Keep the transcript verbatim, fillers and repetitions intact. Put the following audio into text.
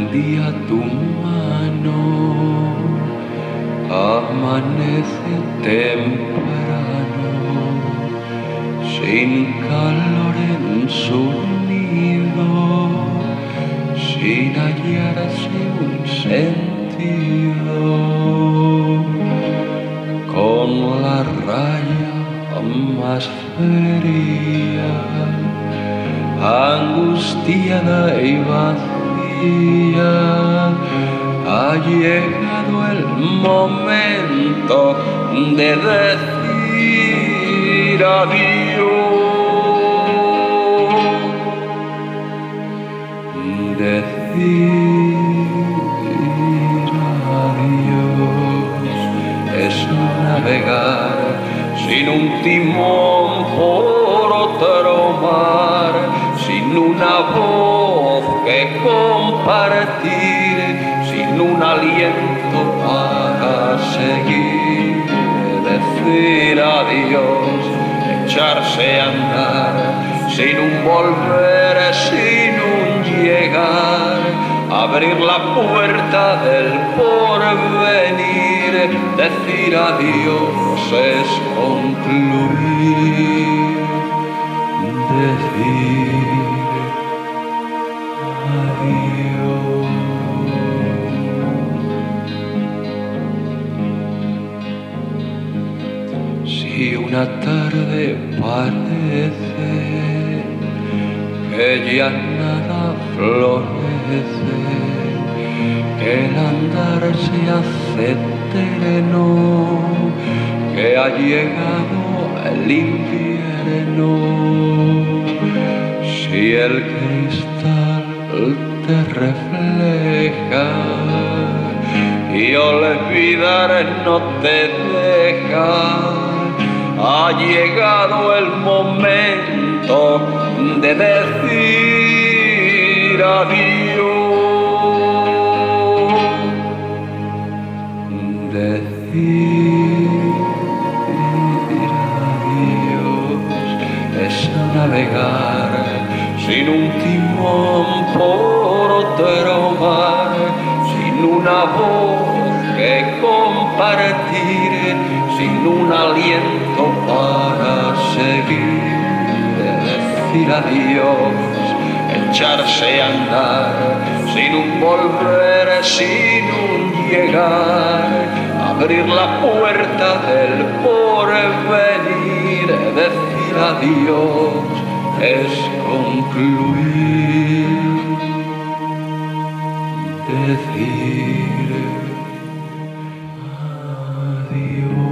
día tu mano amanece temprano, sin calor en su nido, sin hallarse un sentido, con la raya más fría, angustiada y vacía, ha llegado el momento de decir adiós, decir adiós, es navegar sin un timón por otro mar, sin una voz que compartir, sin un aliento para seguir, decir adiós, echarse a andar, sin un volver, sin un llegar, abrir la puerta del porvenir, decir adiós es concluir, decir adiós. Si una tarde parece que ya nada florece, que el andar se hace eterno, que ha llegado el invierno, si el cristal te refleja y olvidar no te deja, ha llegado el momento de decir adiós, decir adiós, es navegar sin un timón por otro mar, sin una voz que compartir, sin un aliento para seguir, decir adiós, echarse a andar, sin un volver, sin un llegar, abrir la puerta del porvenir, decir adiós es concluir, decir adiós.